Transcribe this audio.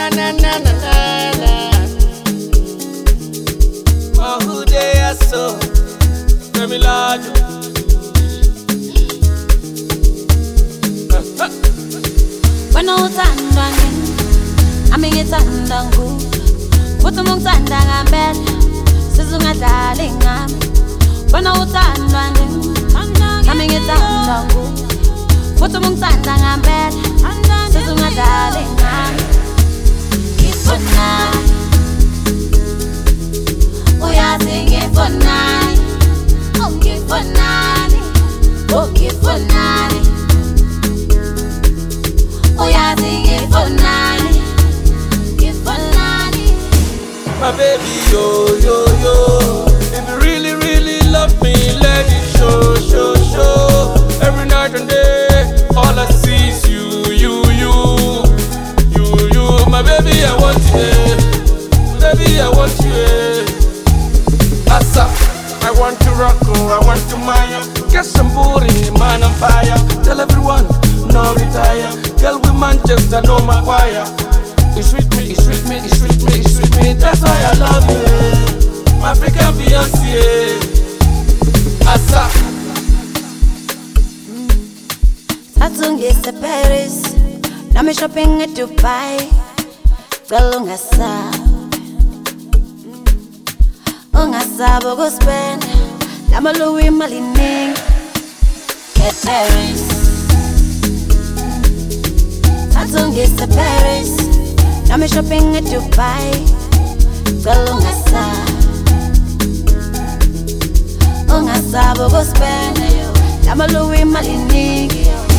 na na na na. Oh, who they are so? Very large. When I was I mean it's andangu. Put among sandang and bed. Sizunga darling. When I was I mean it's andangu. Put among sandang and bed. Sizunga darling. Kiss for night. Oh yeah, sing it for night. Oh, give for night. Oh, give for night. Oh yeah, sing it for night. Give for night. My baby, yo, yo, yo. If you really, really love me, let it show, show, show. Every night and day, all I see is you, you, you. You, you, my baby, I want you. Baby, I want you. Asa, I want to rock, I want to maya. Get some booty, man on fire. Tell everyone, no retire. Girl with Manchester, no Maguire. It's with me, it's with me, it's with me, it's with me. That's why I love you. My African Beyonce. Asa. Satung is to Paris. Now me shopping at Dubai. Galong asa. Ungasa bogo spend. Lama Louis Malining. Get Paris. Satung is to Paris. Now me shopping at Dubai. Galong asa. Ungasa bogo spend. Lama Louis Malining.